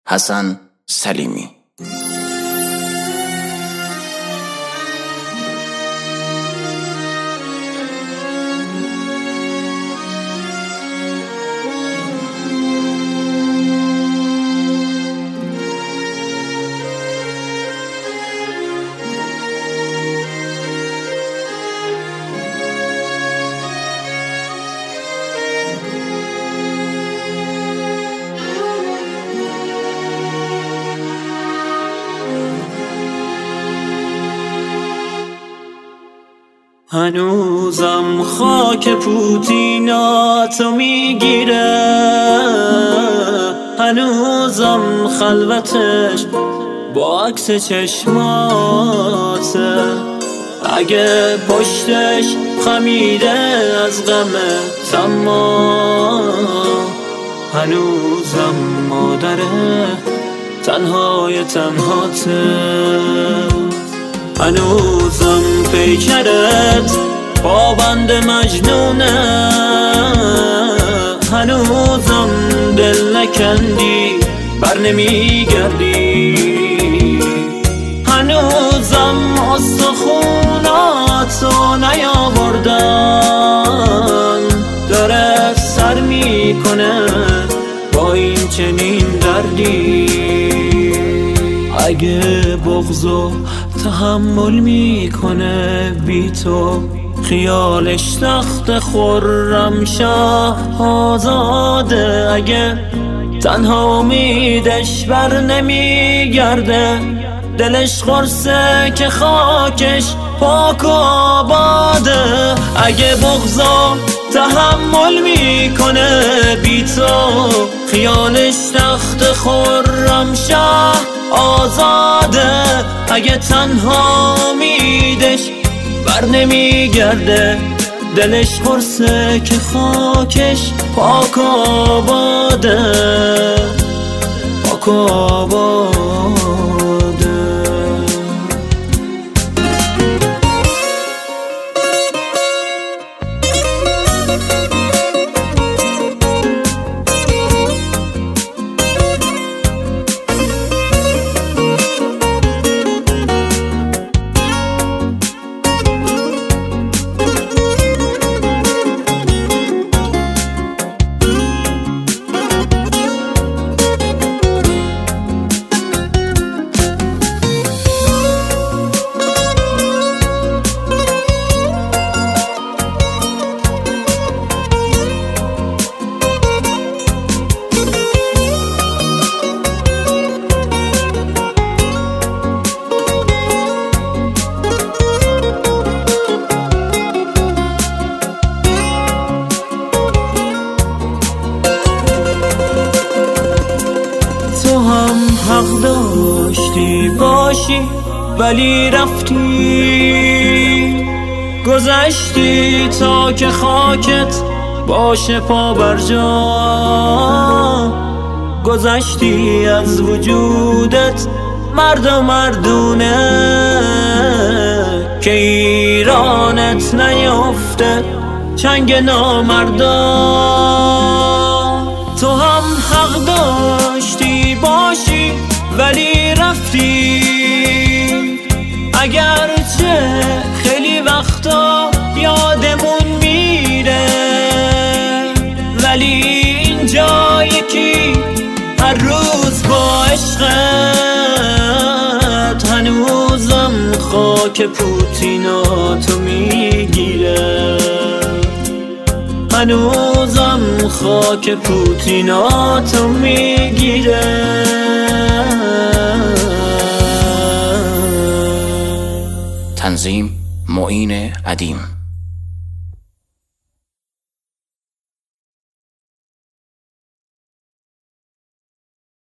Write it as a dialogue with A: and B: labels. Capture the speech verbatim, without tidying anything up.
A: حسن سلیمی.
B: هنوزم خاک پوتیناتو میگیره، هنوزم خلوتش با عکس چشماته. اگه پشتش خمیده از غم تما، هنوزم مادره تنهای تنهاته. هنوزم پیکرت پابند مجنونه، هنوزم دل نکندی بر نمیگردی، هنوزم استخوناتو نیاوردن. داره سر میکنه با این چنین دردی. اگه بغضو تحمل میکنه بی تو، خیالش تخت خرمشاه آزاده. اگه تنها امیدش بر نمیگرده، دلش قرصه که خاکش پاک و آباده. اگه بغضا تحمل میکنه بی تو، خیالش تخت خرمشاه آزاده. اگه تنها امیدش بر نمیگرده، دلش قرصه که خاکش پاک و آباده، پاک و آباده. حق داشتی باشی ولی رفتی، گذشتی تا که خاکت باشه پا بر جا. گذشتی از وجودت مرد و مردونه، که ایرانت نیفته چنگ نامردا. تو هم حق داشتی باشی ولی رفتی، اگرچه خیلی وقتا یادمون میره، ولی اینجا یکی هر روز با عشقت، هنوزم خاک پوتیناتو میگیره، هنوزم خاک پوتیناتو میگیره.
A: تنظیم معین ادیم.